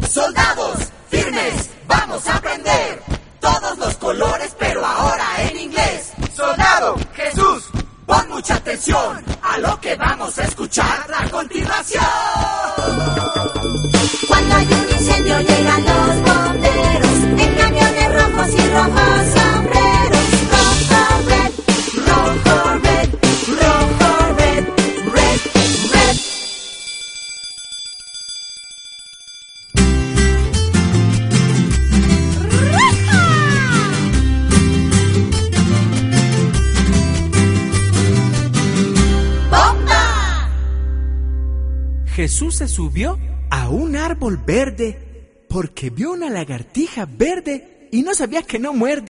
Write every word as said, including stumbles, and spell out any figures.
Soldados, firmes, vamos a aprender todos los colores, pero ahora en inglés. Soldado, Jesús, pon mucha atención a lo que vamos a escuchar a continuación. Cuando hay un incendio llegan los bomberos en camiones rojos y rojos sombreros. Rojo, red, rojo, red, rojo, red, red, red. ¡Bomba! Jesús se subió a un árbol verde porque vio una lagartija verde y no sabía que no muerde.